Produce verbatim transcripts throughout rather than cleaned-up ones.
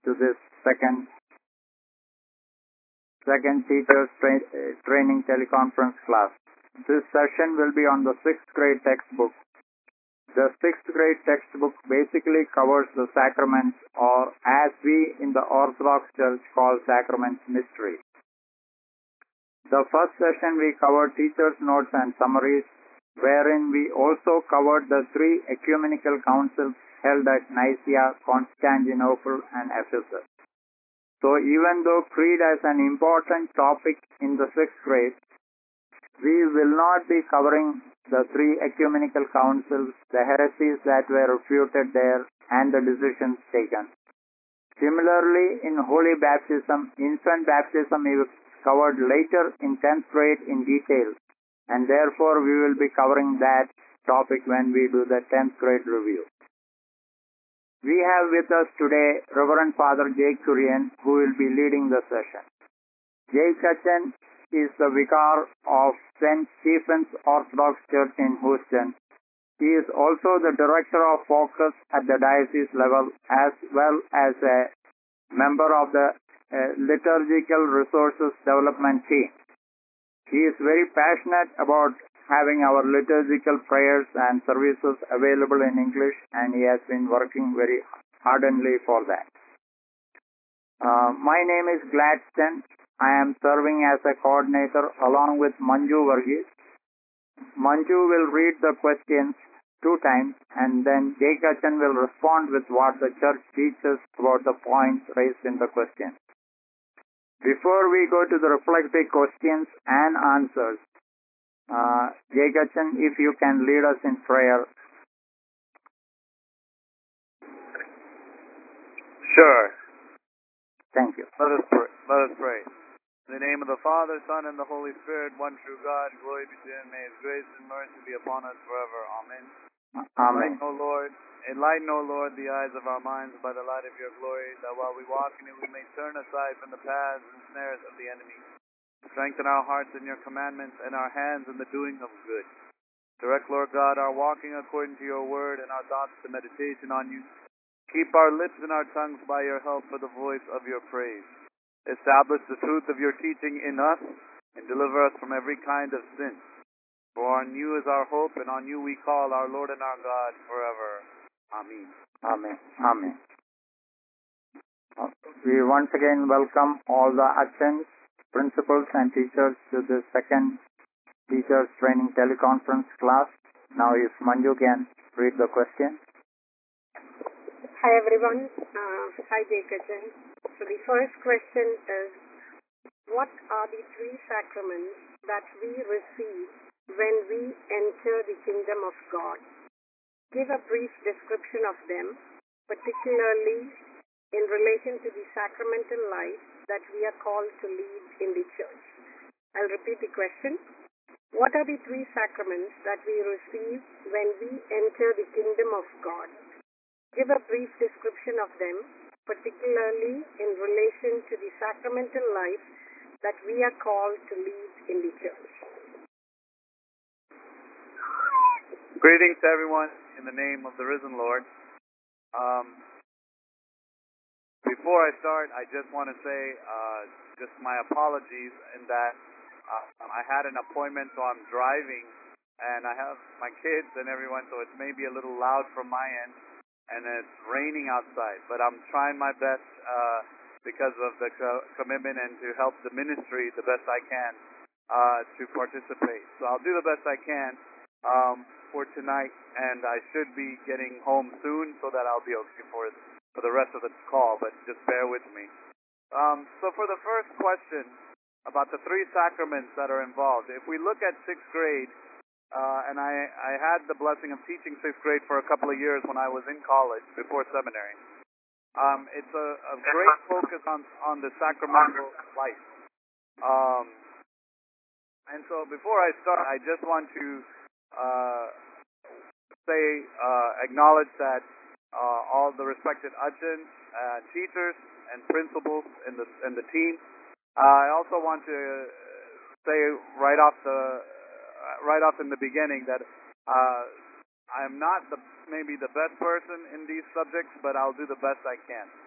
to this second second teachers tra- uh, training teleconference class. This session will be on the sixth grade textbook. The sixth grade textbook basically covers the sacraments, or as we in the Orthodox Church call sacraments, mystery. The first session we covered teachers' notes and summaries, wherein we also covered the three ecumenical councils held at Nicaea, Constantinople, and Ephesus. So even though creed is an important topic in the sixth grade, we will not be covering the three ecumenical councils, the heresies that were refuted there, and the decisions taken. Similarly, in holy baptism, infant baptism is covered later in tenth grade in detail, and therefore we will be covering that topic when we do the tenth grade review. We have with us today Reverend Father Jake Kurian, who will be leading the session. Jake Cutchen is the vicar of Saint Stephen's Orthodox Church in Houston. He is also the director of Focus at the diocese level, as well as a member of the uh, Liturgical Resources Development Team. He is very passionate about having our liturgical prayers and services available in English, and he has been working very ardently for that. Uh, my name is Gladstone. I am serving as a coordinator along with Manju Varghese. Manju will read the questions two times, and then Jay Cutchen will respond with what the church teaches about the points raised in the question. Before we go to the reflective questions and answers, uh, Jay Cutchen, if you can lead us in prayer. Sure. Thank you. Let us pray. Let us pray. In the name of the Father, Son, and the Holy Spirit, one true God, glory be to Him. May His grace and mercy be upon us forever. Amen. Amen. Enlighten, O Lord, enlighten, O Lord, the eyes of our minds by the light of your glory, that while we walk in it, we may turn aside from the paths and snares of the enemy. Strengthen our hearts in your commandments and our hands in the doing of good. Direct, Lord God, our walking according to your word and our thoughts to meditation on you. Keep our lips and our tongues by your help for the voice of your praise. Establish the truth of your teaching in us and deliver us from every kind of sin. For on you is our hope, and on you we call our Lord and our God forever. Amen. Amen. Amen. We once again welcome all the Achens, principals, and teachers to the second teachers training teleconference class. Now if Manju can read the question. Hi everyone. Uh, hi Jaykajan. So the first question is, what are the three sacraments that we receive when we enter the kingdom of God? Give a brief description of them, particularly in relation to the sacramental life that we are called to lead in the church. I'll repeat the question. What are the three sacraments that we receive when we enter the kingdom of God? Give a brief description of them, particularly in relation to the sacramental life that we are called to lead in the church. Greetings to everyone in the name of the risen Lord. Um, before I start, I just want to say uh, just my apologies in that uh, I had an appointment, so I'm driving, and I have my kids and everyone, so it may be a little loud from my end, and it's raining outside, but I'm trying my best uh, because of the co- commitment and to help the ministry the best I can uh, to participate. So I'll do the best I can um, for tonight, and I should be getting home soon so that I'll be okay for for the rest of the call, but just bear with me. Um, so for the first question about the three sacraments that are involved, if we look at sixth grade, Uh, and I, I had the blessing of teaching sixth grade for a couple of years when I was in college before seminary. Um, it's a, a great focus on, on the sacramental life. Um, and so before I start, I just want to uh, say, uh, acknowledge that uh, all the respected Achens, uh, teachers, and principals in the in the team. Uh, I also want to say right off the right off in the beginning that uh, I'm not the maybe the best person in these subjects, but I'll do the best I can.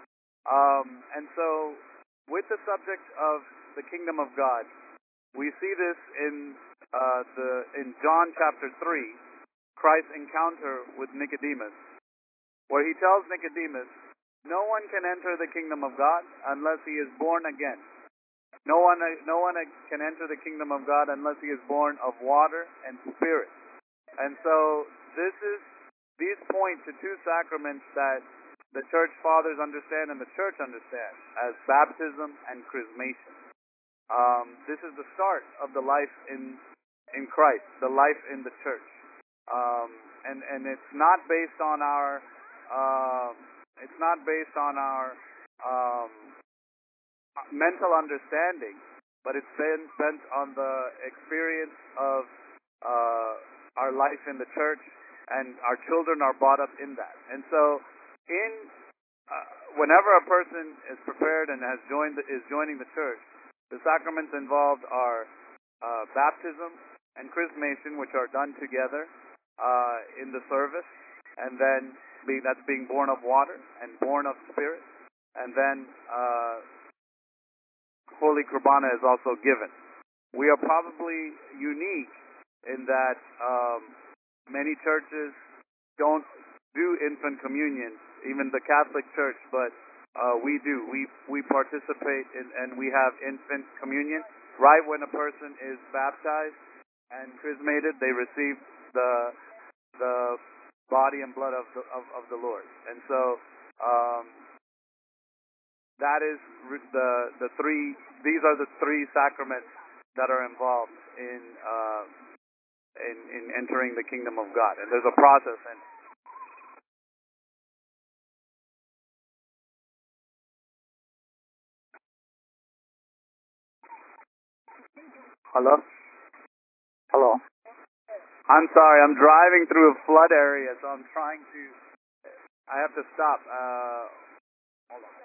Um, and so, with the subject of the kingdom of God, we see this in uh, the in John chapter three, Christ's encounter with Nicodemus, where he tells Nicodemus, "No one can enter the kingdom of God unless he is born again. No one, no one can enter the kingdom of God unless he is born of water and spirit." And so, this is these point to two sacraments that the church fathers understand and the church understands as baptism and chrismation. Um, this is the start of the life in in Christ, the life in the church, um, and and it's not based on our uh, it's not based on our um, mental understanding, but it's been spent on the experience of uh, our life in the church, and our children are brought up in that. And so, in uh, whenever a person is prepared and has joined the, is joining the church, the sacraments involved are uh, baptism and chrismation, which are done together uh, in the service, and then be, that's being born of water and born of spirit, and then uh, Holy Kurbana is also given. We are probably unique in that um, many churches don't do infant communion, even the Catholic Church, but uh, we do. We we participate in, and we have infant communion. Right when a person is baptized and chrismated, they receive the the body and blood of the of, of the Lord. And so um, that is the the three. These are the three sacraments that are involved in uh, in in entering the kingdom of God. And there's a process in. Hello? Hello? I'm sorry, I'm driving through a flood area, so I'm trying to, I have to stop. Uh, hold on.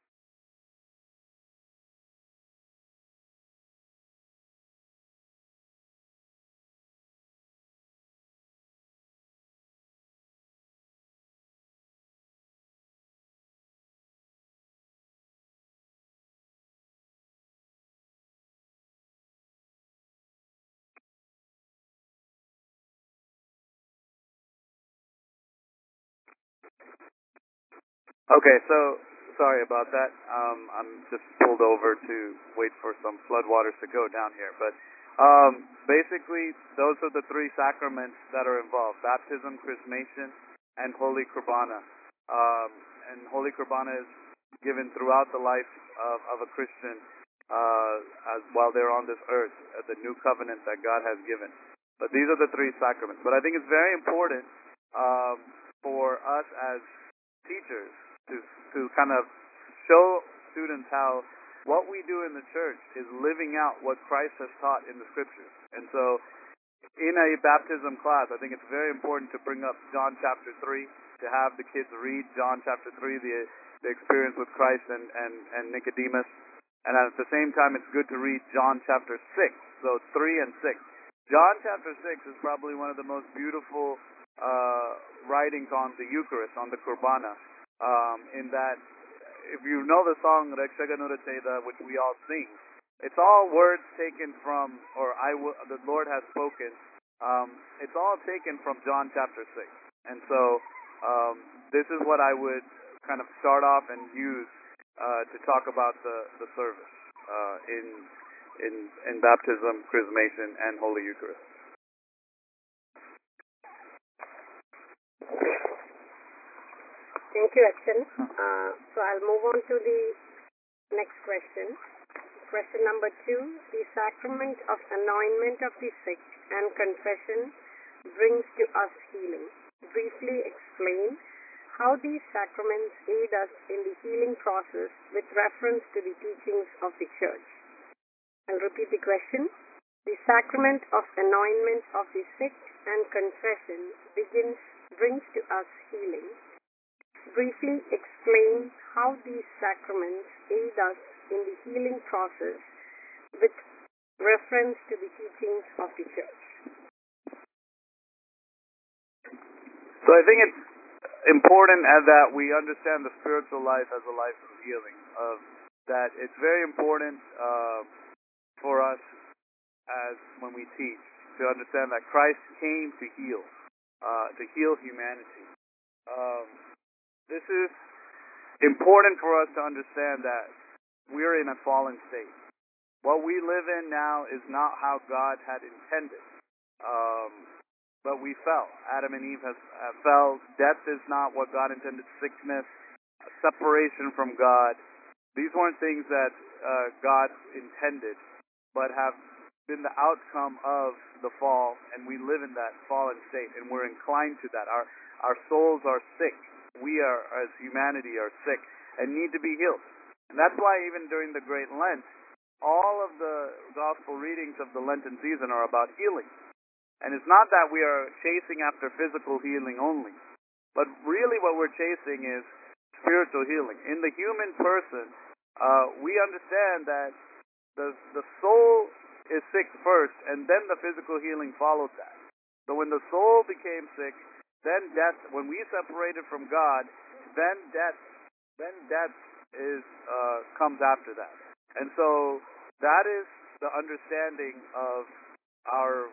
Okay, so, sorry about that. Um, I'm just pulled over to wait for some floodwaters to go down here. But um, basically, those are the three sacraments that are involved: baptism, chrismation, and Holy Kurbana. Um, and Holy Kurbana is given throughout the life of, of a Christian uh, as while they're on this earth, uh, the new covenant that God has given. But these are the three sacraments. But I think it's very important um, for us as teachers to to kind of show students how what we do in the church is living out what Christ has taught in the scriptures. And so in a baptism class, I think it's very important to bring up John chapter three, to have the kids read John chapter three, the the experience with Christ and, and, and Nicodemus. And at the same time, it's good to read John chapter six, so three and six. John chapter six is probably one of the most beautiful uh, writings on the Eucharist, on the Kurbana, um, in that if you know the song Rakshaganura Cheda, which we all sing, it's all words taken from, or I w- the Lord has spoken. Um, it's all taken from John chapter six. And so um, this is what I would kind of start off and use uh, to talk about the, the service uh, in, in, in baptism, chrismation, and Holy Eucharist. Thank you, Akshan. Uh, so I'll move on to the next question. Question number two, the sacrament of anointment of the sick and confession brings to us healing. Briefly explain how these sacraments aid us in the healing process with reference to the teachings of the Church. I'll repeat the question. The sacrament of anointment of the sick and confession begins, brings to us healing. Briefly explain how these sacraments aid us in the healing process with reference to the teachings of the Church. So I think it's important as that we understand the spiritual life as a life of healing. Of that, it's very important uh, for us as when we teach to understand that Christ came to heal, uh, to heal humanity. Um, this is important for us to understand that we're in a fallen state. What we live in now is not how God had intended. Um, but we fell. Adam and Eve has uh, fell. Death is not what God intended. Sickness, separation from God. These weren't things that uh, God intended, but have been the outcome of the fall, and we live in that fallen state, and we're inclined to that. Our our souls are sick. We are, as humanity, are sick and need to be healed. And that's why even during the Great Lent, all of the gospel readings of the Lenten season are about healing. And it's not that we are chasing after physical healing only, but really what we're chasing is spiritual healing. In the human person, uh, we understand that the the soul is sick first, and then the physical healing followed that. So when the soul became sick, then death. When we separated from God, then death. Then death is uh, comes after that. And so that is the understanding of our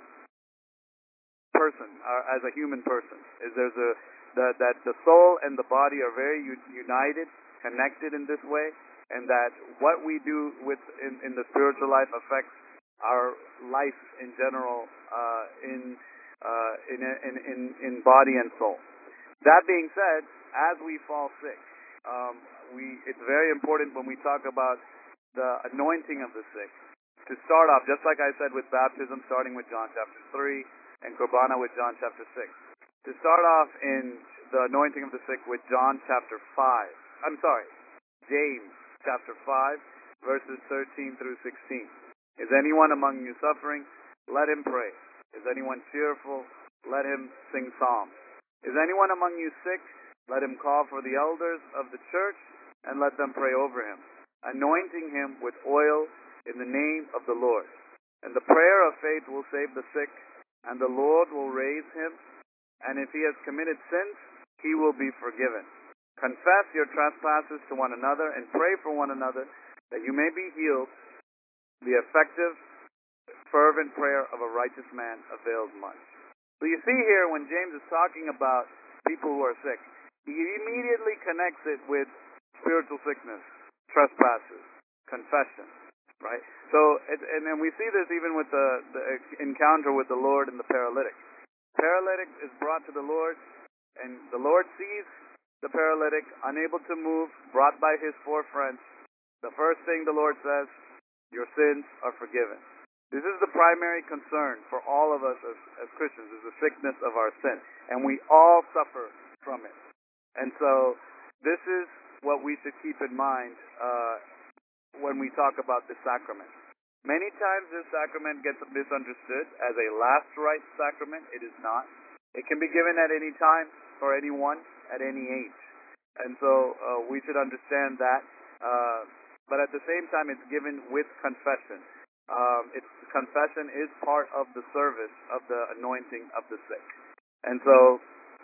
person, our, as a human person. Is there's a the, that the soul and the body are very u- united, connected in this way, and that what we do with in, in the spiritual life affects our life in general, uh, in, uh, in in in in body and soul. That being said, as we fall sick, um, we it's very important when we talk about the anointing of the sick to start off, just like I said with baptism, starting with John chapter three, and Qurbana with John chapter six. To start off in the anointing of the sick with John chapter five. I'm sorry, James chapter five, verses thirteen through sixteen. Is anyone among you suffering? Let him pray. Is anyone cheerful? Let him sing psalms. Is anyone among you sick? Let him call for the elders of the church and let them pray over him, anointing him with oil in the name of the Lord. And the prayer of faith will save the sick, and the Lord will raise him. And if he has committed sins, he will be forgiven. Confess your trespasses to one another and pray for one another that you may be healed. The effective, fervent prayer of a righteous man avails much. So you see here when James is talking about people who are sick, he immediately connects it with spiritual sickness, trespasses, confession, right? So, it, and then we see this even with the, the encounter with the Lord and the paralytic. Paralytic is brought to the Lord, and the Lord sees the paralytic unable to move, brought by his four friends. The first thing the Lord says, your sins are forgiven. This is the primary concern for all of us as, as Christians, is the sickness of our sin. And we all suffer from it. And so this is what we should keep in mind uh, when we talk about this sacrament. Many times this sacrament gets misunderstood as a last rite sacrament. It is not. It can be given at any time for anyone at any age. And so uh, we should understand that. Uh, but at the same time, it's given with confession. Um, it's confession is part of the service of the anointing of the sick. And so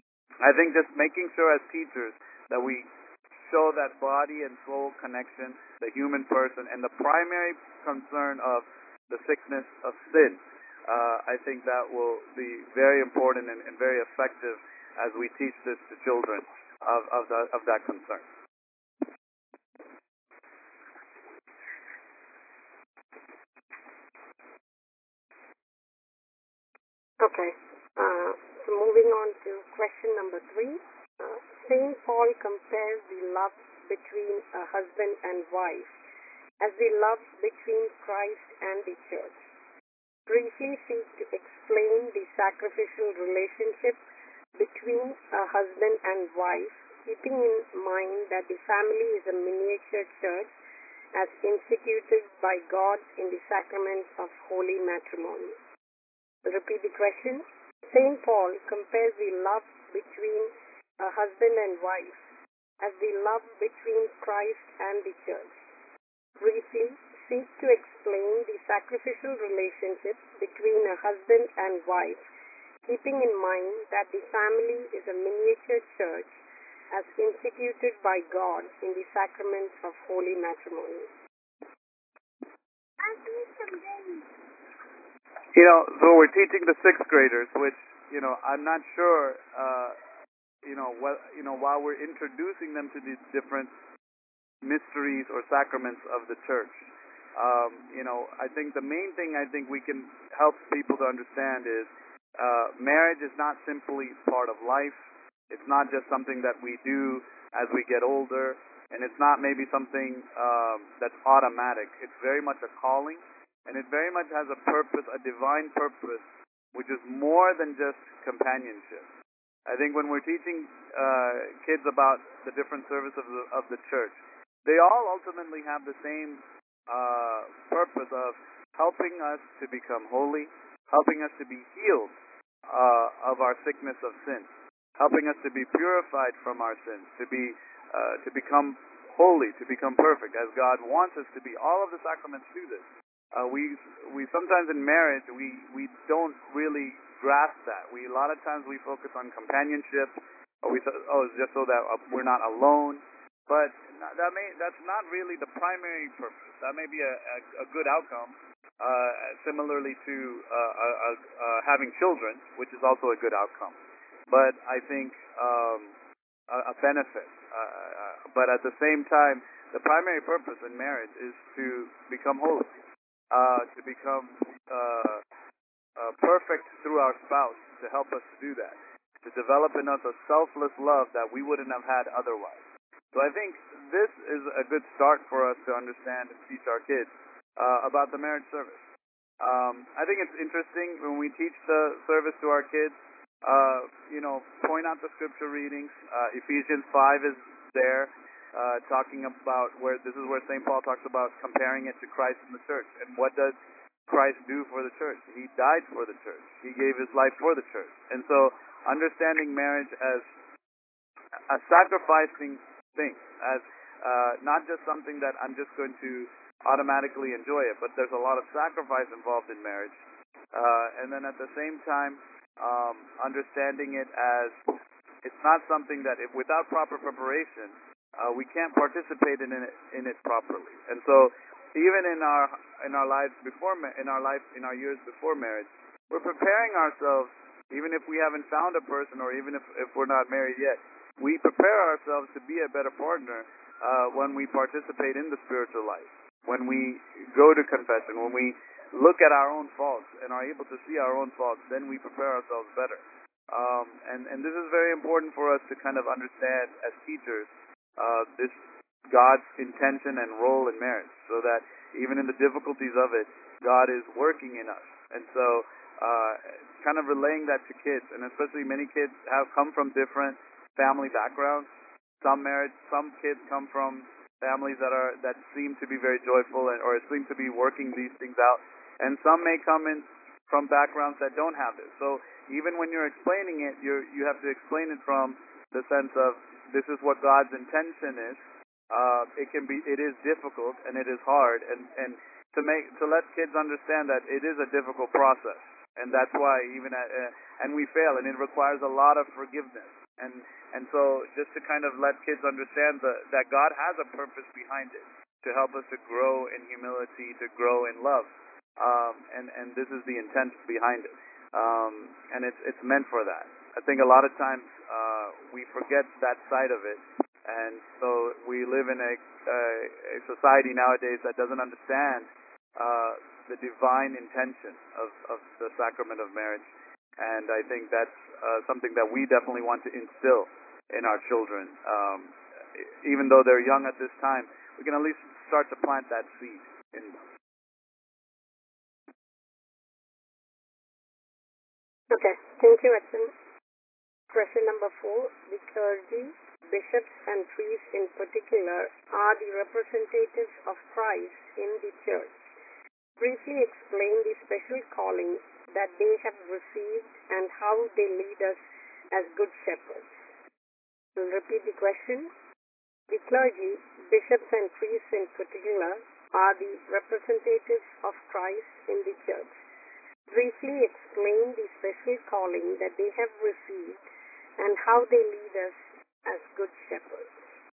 I think just making sure as teachers that we show that body and soul connection, the human person, and the primary concern of the sickness of sin. Uh, I think that will be very important and, and very effective as we teach this to children of, of, the, of that concern. Okay. Uh, so moving on to question number three. Uh, Saint Paul compares the love between a husband and wife as the love between Christ and the church. Briefly seek to explain the sacrificial relationship between a husband and wife, keeping in mind that the family is a miniature church as instituted by God in the sacrament of holy matrimony. I'll repeat the question. Saint Paul compares the love between a husband and wife as the love between Christ and the church. Briefly, seek to explain the sacrificial relationship between a husband and wife, keeping in mind that the family is a miniature church as instituted by God in the sacraments of holy matrimony? You know, so we're teaching the sixth graders, which, you know, I'm not sure, uh, you know, what, you know, while we're introducing them to these different mysteries or sacraments of the church, um, you know, I think the main thing I think we can help people to understand is uh, marriage is not simply part of life. It's not just something that we do as we get older, and it's not maybe something um, that's automatic. It's very much a calling, and it very much has a purpose, a divine purpose, which is more than just companionship. I think when we're teaching uh, kids about the different service of the, of the church, they all ultimately have the same uh, purpose of helping us to become holy, helping us to be healed uh, of our sickness of sin, helping us to be purified from our sins, to be uh, to become holy, to become perfect, as God wants us to be. All of the sacraments do this. Uh, we we sometimes in marriage we we don't really grasp that. We a lot of times we focus on companionship, or we oh it's just so that uh, we're not alone. But that may that's not really the primary purpose. That may be a, a, a good outcome. Uh, similarly to uh, uh, uh, having children, which is also a good outcome. But I think um, a, a benefit. Uh, uh, but at the same time, the primary purpose in marriage is to become holy. Uh, to become uh, uh, perfect through our spouse, to help us to do that, to develop in us a selfless love that we wouldn't have had otherwise. So I think this is a good start for us to understand and teach our kids uh, about the marriage service. Um, I think it's interesting when we teach the service to our kids, uh, you know, point out the scripture readings. Uh, Ephesians five is there. Uh, talking about where this is where Saint Paul talks about comparing it to Christ and the church. And what does Christ do for the church? He died for the church. He gave his life for the church. And so understanding marriage as a sacrificing thing, as uh, not just something that I'm just going to automatically enjoy it, but there's a lot of sacrifice involved in marriage. Uh, and then at the same time, um, understanding it as it's not something that if without proper preparation, Uh, we can't participate in it in it properly, and so even in our in our lives before in our life in our years before marriage, we're preparing ourselves. Even if we haven't found a person, or even if, if we're not married yet, we prepare ourselves to be a better partner uh, when we participate in the spiritual life, when we go to confession, when we look at our own faults and are able to see our own faults. Then we prepare ourselves better, um, and and this is very important for us to kind of understand as teachers. Uh, this God's intention and role in marriage, so that even in the difficulties of it, God is working in us. And so uh, kind of relaying that to kids, and especially many kids have come from different family backgrounds. Some marriage, some kids come from families that are that seem to be very joyful and, or seem to be working these things out, and some may come in from backgrounds that don't have it. So even when you're explaining it, you you have to explain it from the sense of this is what God's intention is. Uh, it can be, it is difficult and it is hard, and, and to make to let kids understand that it is a difficult process, and that's why even at, uh, and we fail, and it requires a lot of forgiveness, and and so just to kind of let kids understand the, that God has a purpose behind it to help us to grow in humility, to grow in love, um, and and this is the intent behind it, um, and it's it's meant for that. I think a lot of times uh, we forget that side of it, and so we live in a, uh, a society nowadays that doesn't understand uh, the divine intention of, of the sacrament of marriage, and I think that's uh, something that we definitely want to instill in our children. Um, even though they're young at this time, we can at least start to plant that seed in them. Okay, thank you, Edson. Question number four. The clergy, bishops and priests in particular are the representatives of Christ in the church. Briefly explain the special calling that they have received and how they lead us as good shepherds. We'll repeat the question. The clergy, bishops and priests in particular are the representatives of Christ in the church. Briefly explain the special calling that they have received and how they lead us as good shepherds?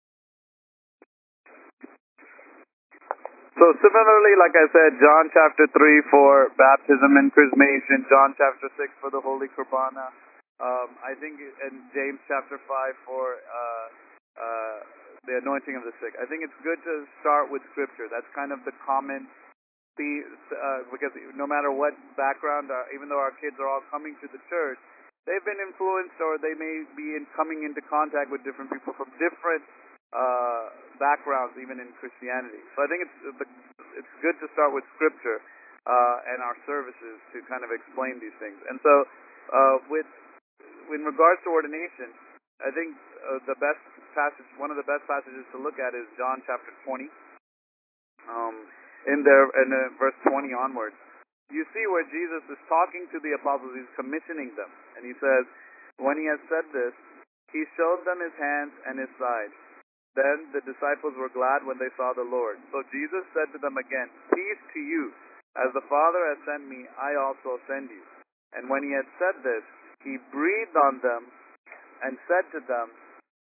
So similarly, like I said, John chapter three for baptism and chrismation, John chapter six for the Holy Qurbana, um, I think, and James chapter five for uh, uh, the anointing of the sick. I think it's good to start with Scripture. That's kind of the common theme, uh, because no matter what background, uh, even though our kids are all coming to the church, they've been influenced or they may be in coming into contact with different people from different uh, backgrounds, even in Christianity. So I think it's it's good to start with Scripture uh, and our services to kind of explain these things. And so, uh, with in regards to ordination, I think uh, the best passage, one of the best passages to look at, is John chapter twenty. Um, in there, in uh, verse twenty onwards, you see where Jesus is talking to the apostles. He's commissioning them, and he says, when he has said this, he showed them his hands and his side. Then the disciples were glad when they saw the Lord. So Jesus said to them again, peace to you. As the Father has sent me, I also send you. And when he had said this, he breathed on them and said to them,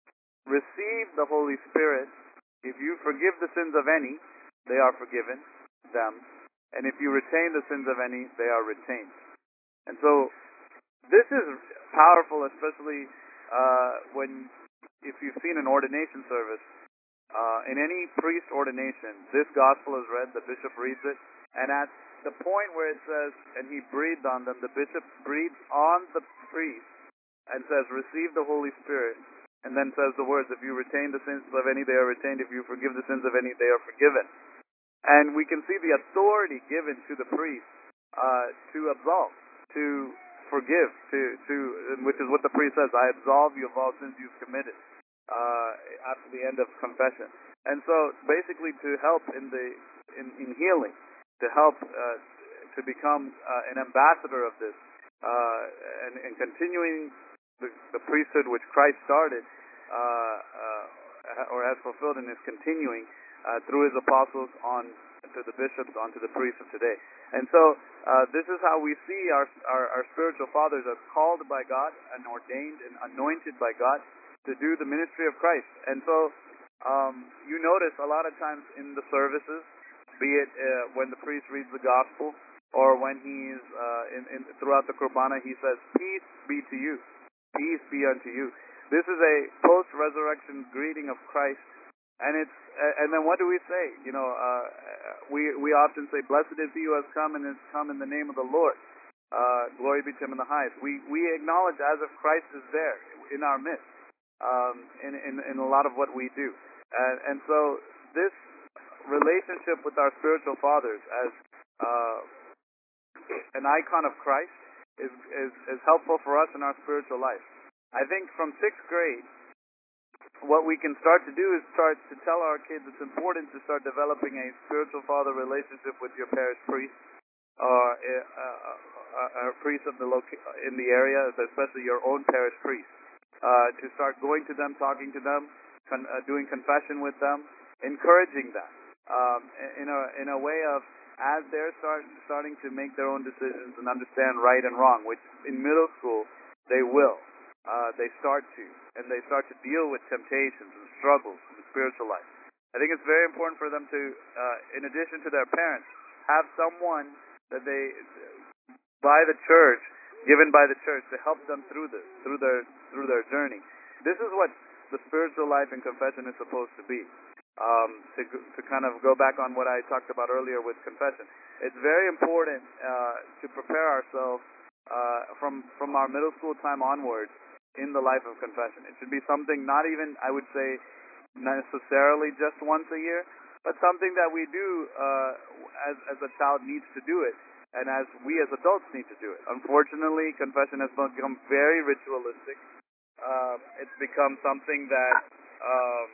receive the Holy Spirit. If you forgive the sins of any, they are forgiven them. And if you retain the sins of any, they are retained. And so this is powerful, especially uh, when if you've seen an ordination service, uh, in any priest ordination, this gospel is read, the bishop reads it, and at the point where it says, and he breathed on them, the bishop breathes on the priest and says, receive the Holy Spirit, and then says the words, if you retain the sins of any, they are retained. If you forgive the sins of any, they are forgiven. And we can see the authority given to the priest uh, to absolve, to forgive, to, to, which is what the priest says, I absolve you of all sins you've committed. Uh, after the end of confession, and so basically to help in the in, in healing, to help uh, to become uh, an ambassador of this, uh, and, and continuing the, the priesthood which Christ started, uh, uh, or has fulfilled and is continuing uh, through his apostles on to the bishops, on to the priests of today. And so uh, this is how we see our, our our spiritual fathers as called by God and ordained and anointed by God to do the ministry of Christ. And so um, you notice a lot of times in the services, be it uh, when the priest reads the gospel or when he's uh, in, in, throughout the Qurbana, he says, peace be to you, peace be unto you. This is a post-resurrection greeting of Christ. And it's uh, and then what do we say? You know, uh, we we often say, blessed is he who has come and has come in the name of the Lord. Uh, glory be to him in the highest. We, we acknowledge as if Christ is there in our midst. Um, in, in, in a lot of what we do. And, and so this relationship with our spiritual fathers as uh, an icon of Christ is, is, is helpful for us in our spiritual life. I think from sixth grade, what we can start to do is start to tell our kids it's important to start developing a spiritual father relationship with your parish priest, or a, a, a, a priest of the loca- in the area, especially your own parish priest. Uh, to start going to them, talking to them, con- uh, doing confession with them, encouraging them um, in a in a way of as they're start, starting to make their own decisions and understand right and wrong, which in middle school they will. Uh, they start to, and they start to deal with temptations and struggles in the spiritual life. I think it's very important for them to, uh, in addition to their parents, have someone that they, by the church, given by the church to help them through this, through their through their journey. This is what the spiritual life in confession is supposed to be. Um, to to kind of go back on what I talked about earlier with confession, it's very important uh, to prepare ourselves uh, from from our middle school time onwards in the life of confession. It should be something not even, I would say, necessarily just once a year, but something that we do uh, as as a child needs to do it. And as we as adults need to do it. Unfortunately, confession has become very ritualistic. Uh, it's become something that um,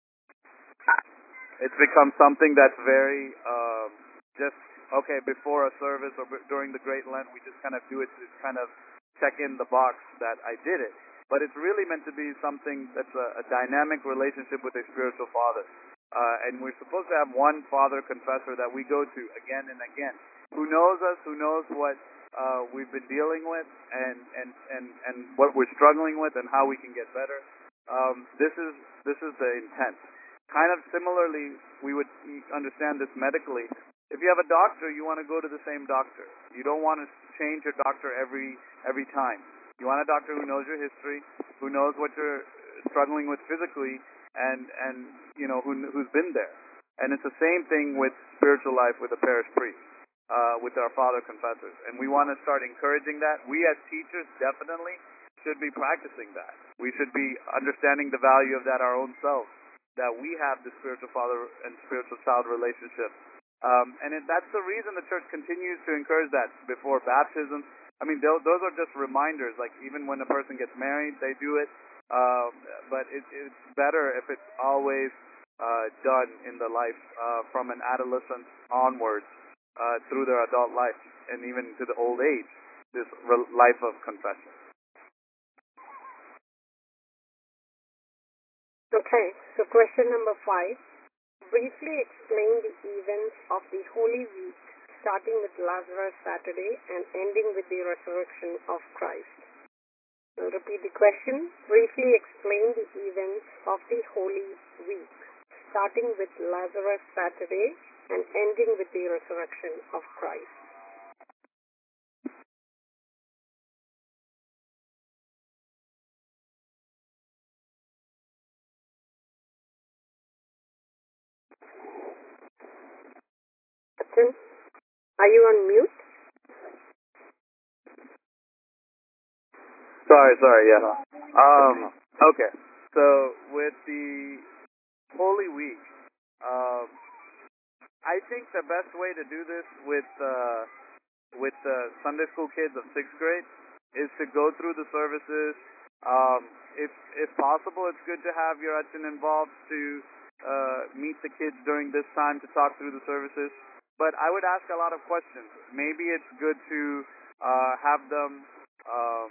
it's become something that's very um, just okay before a service or b- during the Great Lent. We just kind of do it to kind of check in the box that I did it. But it's really meant to be something that's a, a dynamic relationship with a spiritual father. Uh, and we're supposed to have one father confessor that we go to again and again, who knows us, who knows what uh, we've been dealing with, and, and, and, and what we're struggling with, and how we can get better. Um, this is this is the intent. Kind of similarly, we would understand this medically. If you have a doctor, you want to go to the same doctor. You don't want to change your doctor every every time. You want a doctor who knows your history, who knows what you're struggling with physically, and and you know who who's been there. And it's the same thing with spiritual life with a parish priest, uh, with our father confessors. And we want to start encouraging that. We as teachers definitely should be practicing that. We should be understanding the value of that our own selves, that we have the spiritual father and spiritual child relationship. Um, and it, that's the reason the church continues to encourage that before baptism. I mean, those, those are just reminders. Like even when a person gets married, they do it. Um, but it, it's better if it's always uh, done in the life uh, from an adolescence onwards uh, through their adult life and even to the old age, this re- life of confession. Okay, so question number five. Briefly explain the events of the Holy Week, starting with Lazarus Saturday and ending with the resurrection of Christ. I'll repeat the question. Briefly explain the events of the Holy Week, starting with Lazarus Saturday and ending with the resurrection of Christ. Sachin, are you on mute? Sorry, sorry, yeah. Um, okay, so with the Holy Week, um, I think the best way to do this with uh, with uh, Sunday school kids of sixth grade is to go through the services. Um, if if possible, it's good to have your Achin involved to uh, meet the kids during this time to talk through the services. But I would ask a lot of questions. Maybe it's good to uh, have them um,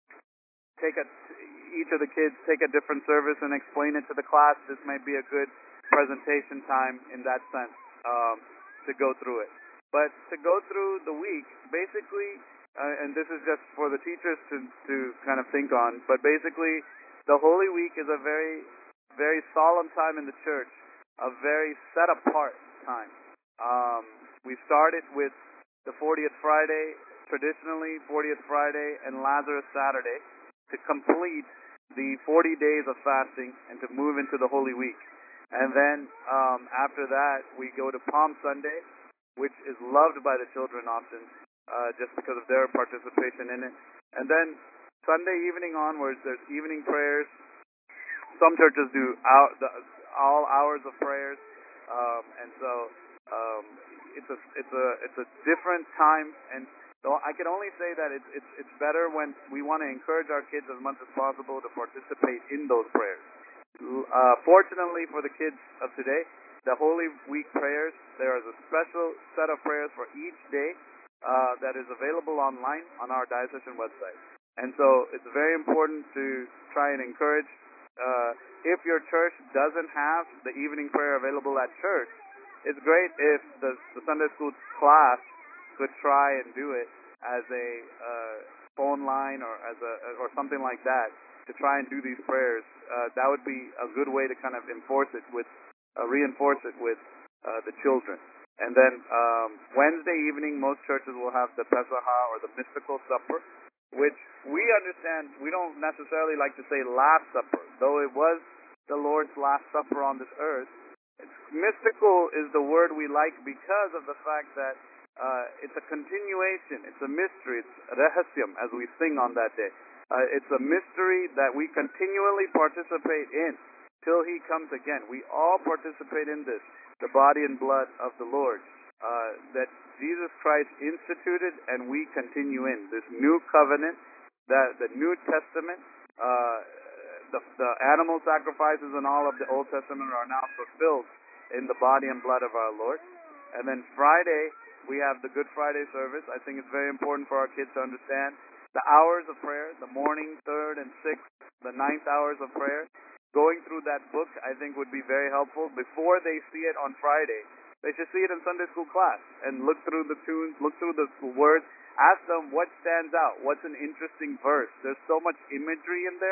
take a each of the kids take a different service and explain it to the class. This might be a good presentation time in that sense um, to go through it. But to go through the week, basically, uh, and this is just for the teachers to, to kind of think on, but basically, the Holy Week is a very, very solemn time in the church, a very set apart time. Um, we started with the fortieth Friday, traditionally fortieth Friday and Lazarus Saturday, to complete the forty days of fasting and to move into the Holy Week. And then um, after that, we go to Palm Sunday, which is loved by the children often, uh, just because of their participation in it. And then Sunday evening onwards, there's evening prayers. Some churches do out, the, all hours of prayers, um, and so um, it's a it's a it's a different time. And so I can only say that it's it's it's better when we want to encourage our kids as much as possible to participate in those prayers. Uh, fortunately for the kids of today, the Holy Week prayers, there is a special set of prayers for each day uh, that is available online on our diocesan website. And so it's very important to try and encourage, uh, if your church doesn't have the evening prayer available at church, it's great if the, the Sunday school class could try and do it as a uh, phone line or as a or something like that to try and do these prayers. Uh, that would be a good way to kind of enforce it with Uh, reinforce it with uh, the children. And then um, Wednesday evening, most churches will have the Pesach or the mystical supper, which we understand, we don't necessarily like to say Last Supper, though it was the Lord's Last Supper on this earth. It's, mystical is the word we like because of the fact that uh, it's a continuation, it's a mystery, it's rehasyam, as we sing on that day. Uh, it's a mystery that we continually participate in till He comes again. We all participate in this, the body and blood of the Lord, uh, that Jesus Christ instituted and we continue in. This new covenant, that the New Testament, uh, the, the animal sacrifices and all of the Old Testament are now fulfilled in the body and blood of our Lord. And then Friday, we have the Good Friday service. I think it's very important for our kids to understand the hours of prayer, the morning, third, and sixth, the ninth hours of prayer. Going through that book, I think, would be very helpful. Before they see it on Friday, they should see it in Sunday school class and look through the tunes, look through the words, ask them what stands out, what's an interesting verse. There's so much imagery in there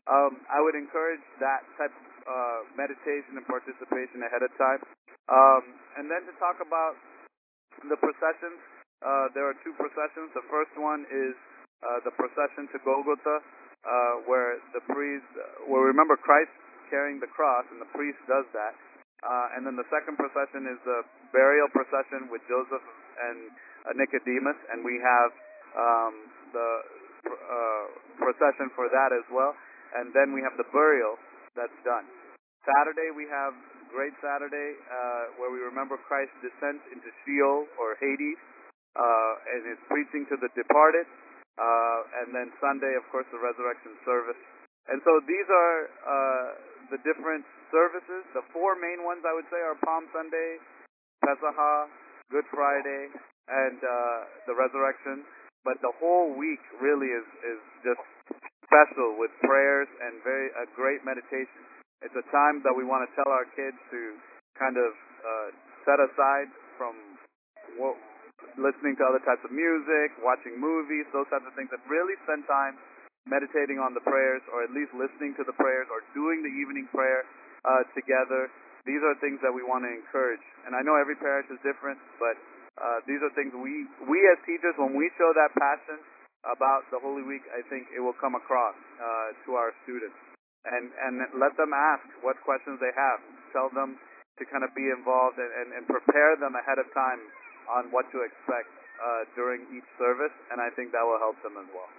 Um, I would encourage that type of uh, meditation and participation ahead of time. Um, and then to talk about the processions, uh, there are two processions. The first one is uh, the procession to Golgotha, uh, where the priest, uh, where we remember Christ carrying the cross, and the priest does that. Uh, and then the second procession is the burial procession with Joseph and uh, Nicodemus, and we have um, the uh, procession for that as well. And then we have the burial that's done. Saturday we have Great Saturday, uh, where we remember Christ's descent into Sheol or Hades, uh, and his preaching to the departed. Uh, and then Sunday, of course, the resurrection service. And so these are uh, the different services. The four main ones I would say are Palm Sunday, Pesach, Good Friday, and uh, the resurrection. But the whole week really is, is just special with prayers and very a great meditation. It's a time that we want to tell our kids to kind of uh, set aside from what, listening to other types of music, watching movies, those types of things, and really spend time meditating on the prayers, or at least listening to the prayers, or doing the evening prayer uh, together. These are things that we want to encourage. And I know every parish is different, but uh, these are things we, we as teachers, when we show that passion about the Holy Week, I think it will come across uh, to our students. And, and let them ask what questions they have. Tell them to kind of be involved and, and, and prepare them ahead of time on what to expect uh, during each service, and I think that will help them as well.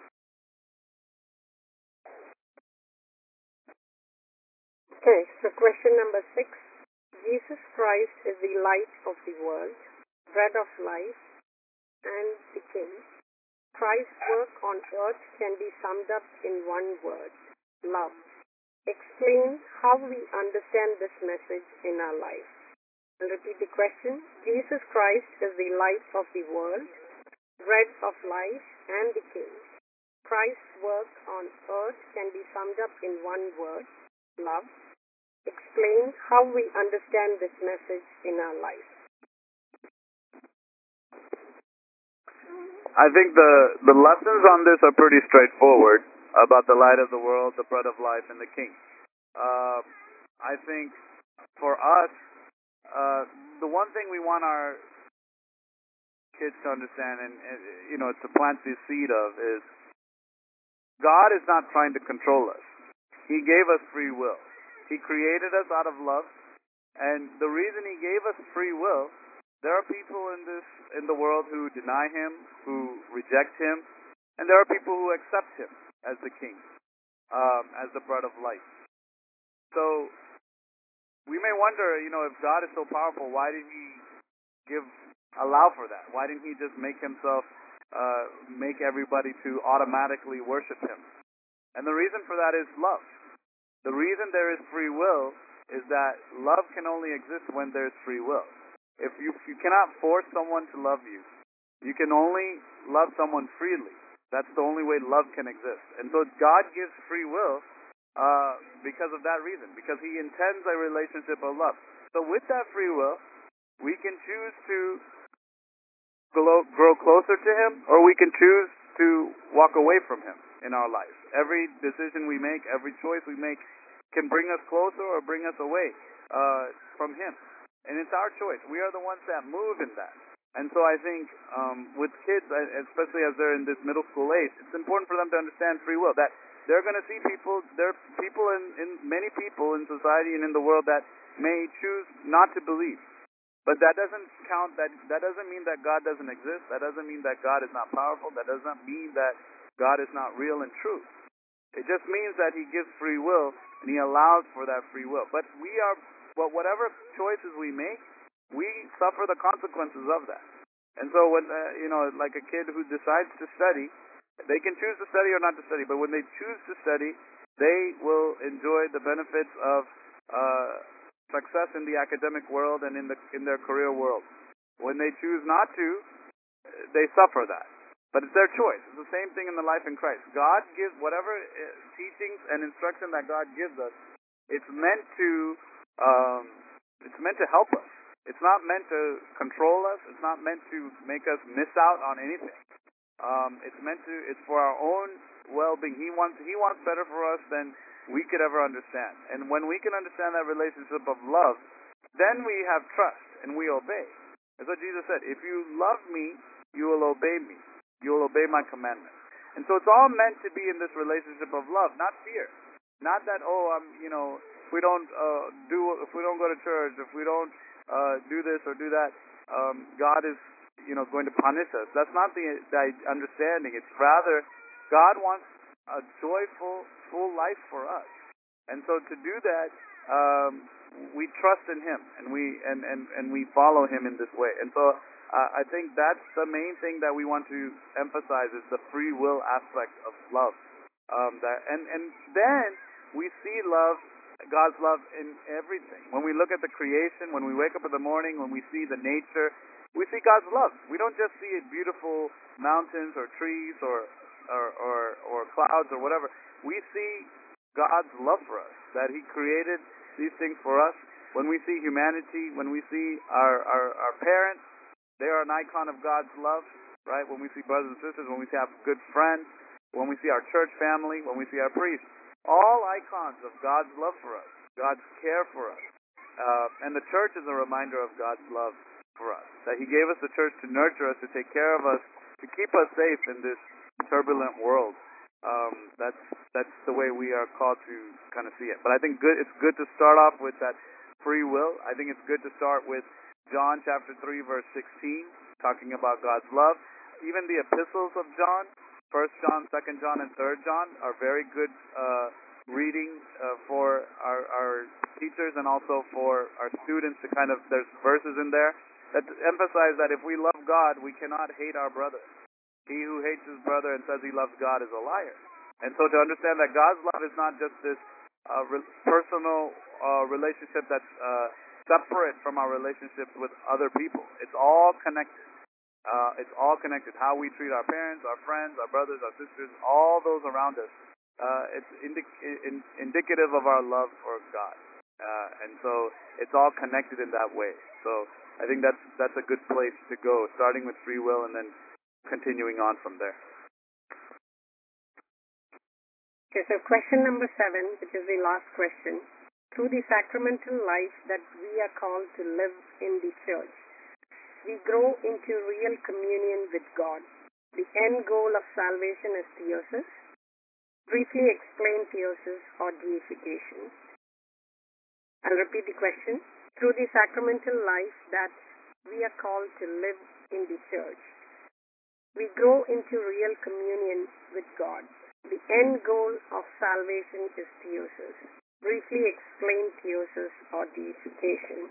Okay, so question number six. Jesus Christ is the light of the world, bread of life, and the King. Christ's work on earth can be summed up in one word: love. Explain how we understand this message in our life. I'll repeat the question. Jesus Christ is the light of the world, bread of life, and the King. Christ's work on earth can be summed up in one word: love. Explain how we understand this message in our life. I think the, the lessons on this are pretty straightforward about the light of the world, the bread of life, and the King. Uh, I think for us, uh, the one thing we want our kids to understand, and, and you know, to plant the seed of, is God is not trying to control us. He gave us free will. He created us out of love, and the reason He gave us free will, there are people in this in the world who deny Him, who reject Him, and there are people who accept Him as the King, um, as the bread of life. So we may wonder, you know, if God is so powerful, why did He give allow for that? Why didn't He just make Himself uh, make everybody to automatically worship Him? And the reason for that is love. The reason there is free will is that love can only exist when there's free will. If you you cannot force someone to love you, you can only love someone freely. That's the only way love can exist. And so God gives free will uh, because of that reason, because He intends a relationship of love. So with that free will, we can choose to grow, grow closer to Him, or we can choose to walk away from Him in our life. Every decision we make, every choice we make can bring us closer or bring us away uh, from Him. And it's our choice. We are the ones that move in that. And so I think um, with kids, especially as they're in this middle school age, it's important for them to understand free will, that they're going to see people, there are people in, in many people in society and in the world that may choose not to believe. But that doesn't count, that, that doesn't mean that God doesn't exist. That doesn't mean that God is not powerful. That doesn't mean that God is not real and true. It just means that He gives free will and He allows for that free will. But we are, but whatever choices we make, we suffer the consequences of that. And so when, uh, you know, like a kid who decides to study, they can choose to study or not to study, but when they choose to study, they will enjoy the benefits of uh, success in the academic world and in the in their career world. When they choose not to, they suffer that. But it's their choice. It's the same thing in the life in Christ. God gives whatever uh, teachings and instruction that God gives us. It's meant to um, it's meant to help us. It's not meant to control us. It's not meant to make us miss out on anything. Um, it's meant to. It's for our own well-being. He wants. He wants better for us than we could ever understand. And when we can understand that relationship of love, then we have trust and we obey. That's what Jesus said. If you love me, you will obey me. You will obey my commandments. And so it's all meant to be in this relationship of love, not fear. Not that, oh, I'm, you know, if we don't uh, do, if we don't go to church, if we don't uh, do this or do that, um, God is, you know, going to punish us. That's not the, the understanding. It's rather, God wants a joyful, full life for us. And so to do that, um, we trust in Him, and we and, and, and we follow Him in this way. And so uh, I think that's the main thing that we want to emphasize is the free will aspect of love. Um, that and and then we see love, God's love in everything. When we look at the creation, when we wake up in the morning, when we see the nature, we see God's love. We don't just see beautiful mountains or trees or or or, or clouds or whatever. We see God's love for us, that He created these things for us. When we see humanity, when we see our, our, our parents, they are an icon of God's love, right? When we see brothers and sisters, when we see our good friends, when we see our church family, when we see our priests, all icons of God's love for us, God's care for us. Uh, and the church is a reminder of God's love for us, that He gave us the church to nurture us, to take care of us, to keep us safe in this turbulent world. Um, that's that's the way we are called to kind of see it. But I think good. It's good to start off with that free will. I think it's good to start with John chapter three, verse sixteen, talking about God's love. Even the epistles of John, First John, Second John, and Third John, are very good uh, reading uh, for our, our teachers and also for our students. To kind of there's verses in there that emphasize that if we love God, we cannot hate our brother. He who hates his brother and says he loves God is a liar. And so to understand that God's love is not just this uh, re- personal uh, relationship that's uh, separate from our relationships with other people. It's all connected. Uh, it's all connected. How we treat our parents, our friends, our brothers, our sisters, all those around us. Uh, it's indic- in- indicative of our love for God. Uh, and so it's all connected in that way. So I think that's that's a good place to go, starting with free will and then continuing on from there. Okay, so question number seven, which is the last question. Through the sacramental life that we are called to live in the church, we grow into real communion with God. The end goal of salvation is theosis. Briefly explain theosis or deification. I'll repeat the question. Through the sacramental life that we are called to live in the church, we grow into real communion with God. The end goal of salvation is theosis. Briefly explain theosis or deification.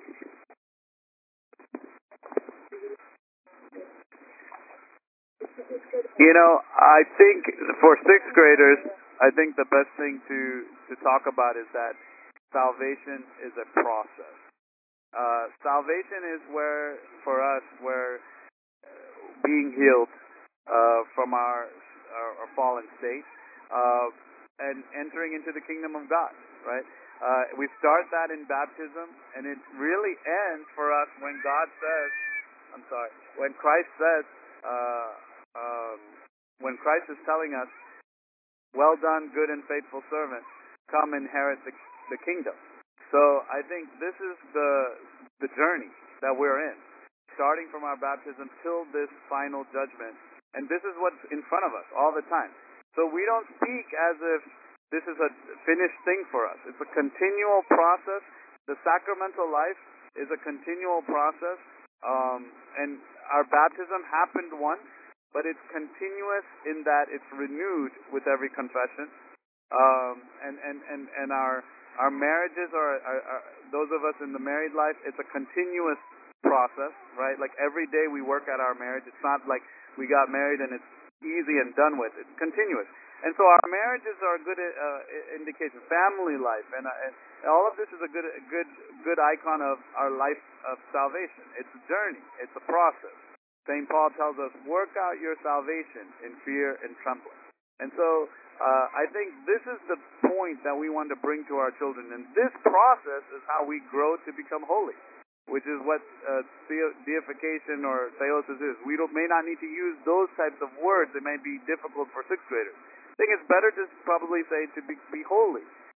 You know, I think for sixth graders, I think the best thing to, to talk about is that salvation is a process. Uh, salvation is where, for us, where being healed uh, from our, our, our fallen state uh, and entering into the kingdom of God, right? Uh, we start that in baptism, and it really ends for us when God says, I'm sorry, when Christ says, uh, um, when Christ is telling us, well done, good and faithful servant, come inherit the, the kingdom. So I think this is the the journey that we're in, starting from our baptism till this final judgment. And this is what's in front of us all the time. So we don't speak as if this is a finished thing for us. It's a continual process. The sacramental life is a continual process. Um, and our baptism happened once, but it's continuous in that it's renewed with every confession. Um, and, and, and, and our our marriages are, are, are, those of us in the married life, it's a continuous process, right? Like every day we work at our marriage. It's not like we got married and it's easy and done with. It's continuous. And so our marriages are a good uh, indication. Family life and, uh, and all of this is a good, good, good icon of our life of salvation. It's a journey. It's a process. Saint Paul tells us, work out your salvation in fear and trembling. And so uh, I think this is the point that we want to bring to our children. And this process is how we grow to become holy, which is what uh, the- deification or theosis is. We don't, may not need to use those types of words. It may be difficult for sixth graders. I think it's better to probably say to be, be holy.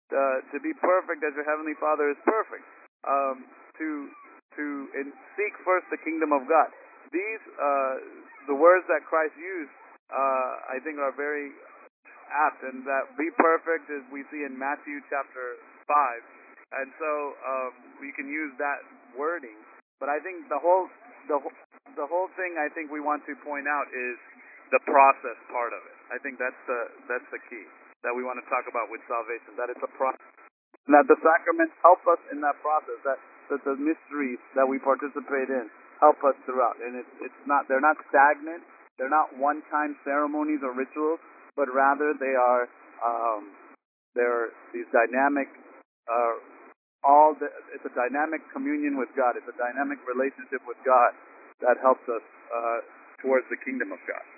uh, to be perfect as your heavenly Father is perfect. Um, to to in, seek first the kingdom of God. These uh, the words that Christ used, uh, I think, are very apt, and that be perfect is we see in Matthew chapter five, and so um, we can use that wording. But I think the whole the whole- the whole thing I think we want to point out is the process part of it. I think that's the that's the key that we want to talk about with salvation. That it's a process. That the sacraments help us in that process. That that the mysteries that we participate in help us throughout. And it's it's not they're not stagnant. They're not one-time ceremonies or rituals, but rather they are um, they're these dynamic. Uh, all the, it's a dynamic communion with God. It's a dynamic relationship with God that helps us uh, towards the kingdom of God.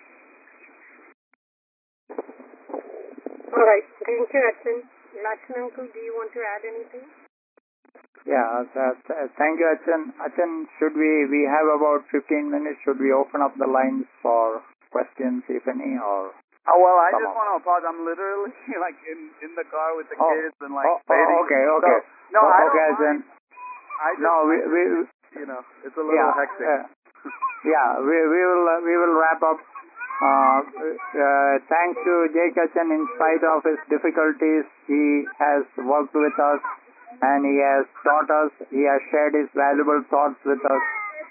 All right. Thank you, Achan. Lakshan uncle, do you want to add anything? Yeah, th- th- thank you, Achan. Achan, should we, we have about fifteen minutes, should we open up the lines for questions, if any, or? Oh, well, I Come just on. want to apologize. I'm literally like in, in the car with the Oh, kids and like oh, bathing. oh, okay, okay. So, no, Oh, I okay, don't Achan. mind. I just, No, we, I just, we, you know, it's a little yeah, hectic. uh, yeah, we, we will, uh, we will wrap up. Uh, uh, thanks to Jake Achan, in spite of his difficulties, he has worked with us and he has taught us, he has shared his valuable thoughts with us.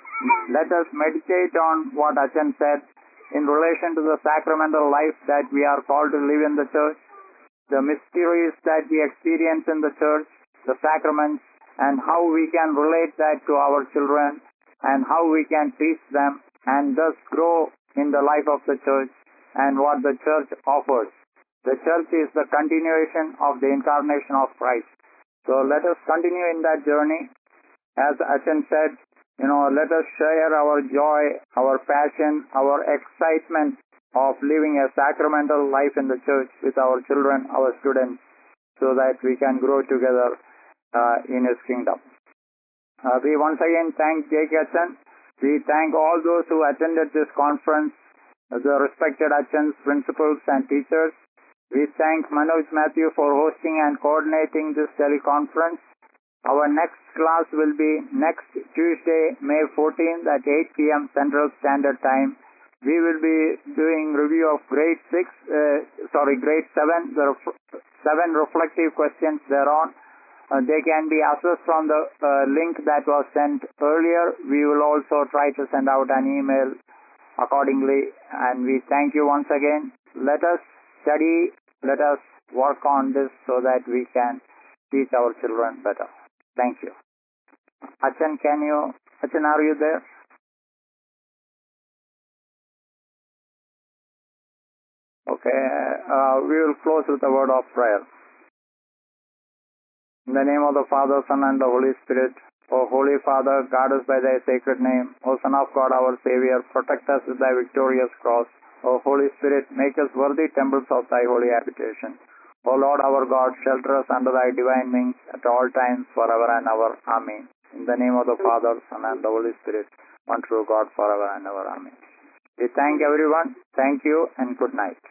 Let us meditate on what Achan said in relation to the sacramental life that we are called to live in the church, the mysteries that we experience in the church, the sacraments, and how we can relate that to our children and how we can teach them and thus grow in the life of the church and what the church offers. The church is the continuation of the incarnation of Christ. So let us continue in that journey. As Achan said, you know, let us share our joy, our passion, our excitement of living a sacramental life in the church with our children, our students, so that we can grow together uh, in His kingdom. Uh, we once again thank Jake Achan. We thank all those who attended this conference, the respected Achans, principals and teachers. We thank Manoj Matthew for hosting and coordinating this teleconference. Our next class will be next Tuesday, May fourteenth at eight p.m. Central Standard Time. We will be doing review of grade six, uh, sorry, grade seven, the ref- seven reflective questions thereon. Uh, they can be accessed from the uh, link that was sent earlier. We will also try to send out an email accordingly. And we thank you once again. Let us study, let us work on this so that we can teach our children better. Thank you. Achan, can you, Achan, are you there? Okay, uh, we will close with a word of prayer. In the name of the Father, Son, and the Holy Spirit. O Holy Father, guard us by thy sacred name. O Son of God, our Savior, protect us with thy victorious cross. O Holy Spirit, make us worthy temples of thy holy habitation. O Lord our God, shelter us under thy divine wings at all times, forever and ever. Amen. In the name of the Father, Son, and the Holy Spirit, one true God, forever and ever. Amen. We thank everyone. Thank you and good night.